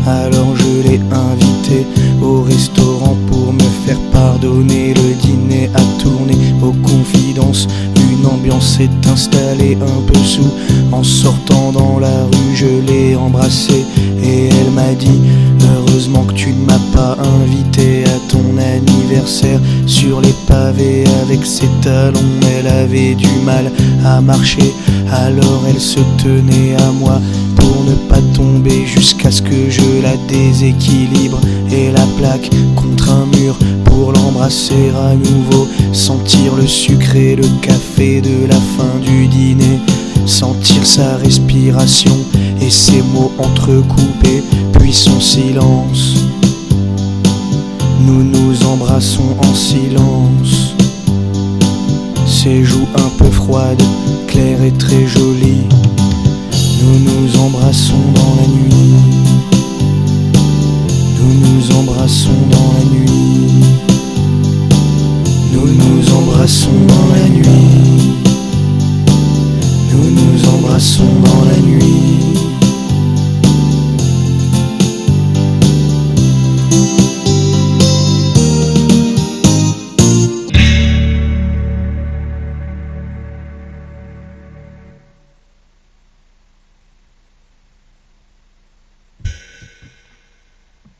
Alors je l'ai invité au restaurant pour me faire pardonner. Le dîner a tourné aux confidences, une ambiance s'est installée un peu sous. En sortant dans la rue je l'ai embrassée et elle m'a dit: heureusement que tu ne m'as pas invité à ton anniversaire. Sur les pavés avec ses talons, elle avait du mal à marcher, alors elle se tenait à moi pour ne pas tomber, jusqu'à ce que je la déséquilibre et la plaque contre un mur pour l'embrasser à nouveau. Sentir le sucre et le café de la fin du dîner, sentir sa respiration et ses mots entrecoupés, puis son silence. Nous nous embrassons en silence. Ses joues un peu froides, claires et très jolies. Nous nous embrassons dans la nuit. Nous nous embrassons dans la nuit.